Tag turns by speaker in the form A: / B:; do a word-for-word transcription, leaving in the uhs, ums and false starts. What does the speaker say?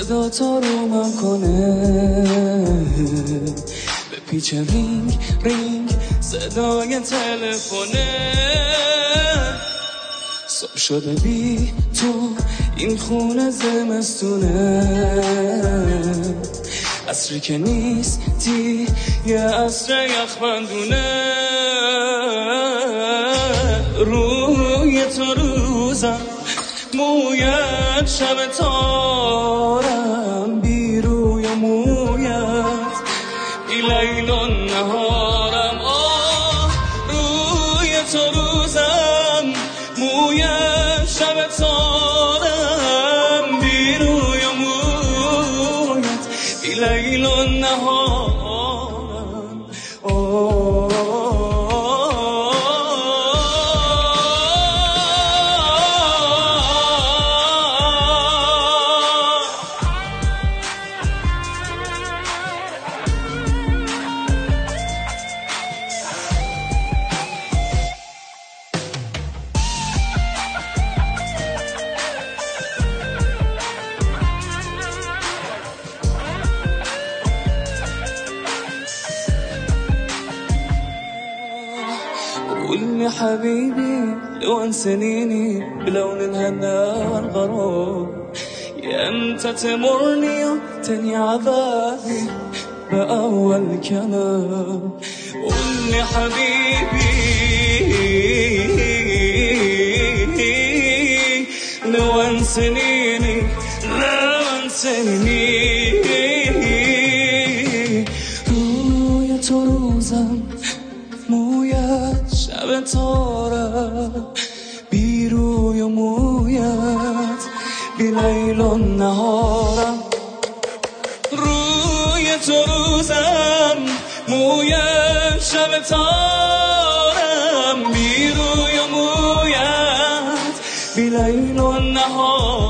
A: صدا تا رومم کنه، به پیچ رینگ رینگ صدای تلفونه. صبح شده بی تو این خونه زمستونه، عصری که نیستی یه عصر یخبندونه. روی تو روزم مویت شب تارم، بی روی مویت بی لیل و نهارم. آه روی تو روزم مویت شب تارم، بی روی مویت بی لیل و نهارم. آه قول لي حبيبي لو انسانيني بلون الهنا والغرام، يا انت تمرني تاني عذابي بأول كلام. قول لي حبيبي لو انسانيني لو انسانيني. روی تو روزم مویت شب تارم، بی روی مویت بی لیل و نهارم. روی تو روزم مویت شب تارم، بی روی مویت بی لیل و نهارم.